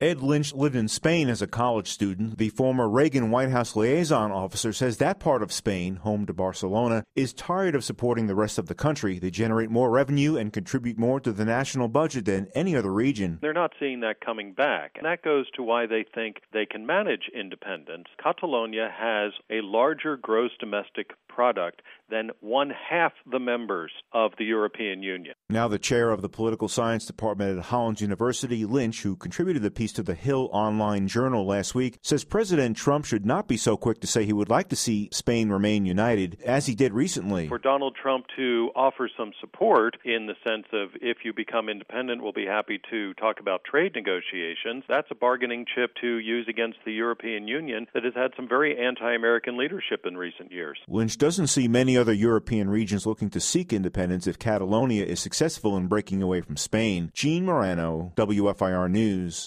Ed Lynch lived in Spain as a college student. The former Reagan White House liaison officer says that part of Spain, home to Barcelona, is tired of supporting the rest of the country. They generate more revenue and contribute more to the national budget than any other region. They're not seeing that coming back, and that goes to why they think they can manage independence. Catalonia has a larger gross domestic product than 1/2 the members of the European Union. Now the chair of the political science department at Hollins University, Lynch, who contributed the piece to the Hill online journal last week, says President Trump should not be so quick to say he would like to see Spain remain united, as he did recently. For Donald Trump to offer some support in the sense of if you become independent, we'll be happy to talk about trade negotiations, that's a bargaining chip to use against the European Union that has had some very anti-American leadership in recent years. Lynch doesn't see many other European regions looking to seek independence if Catalonia is successful in breaking away from Spain. Gene Morano, WFIR News.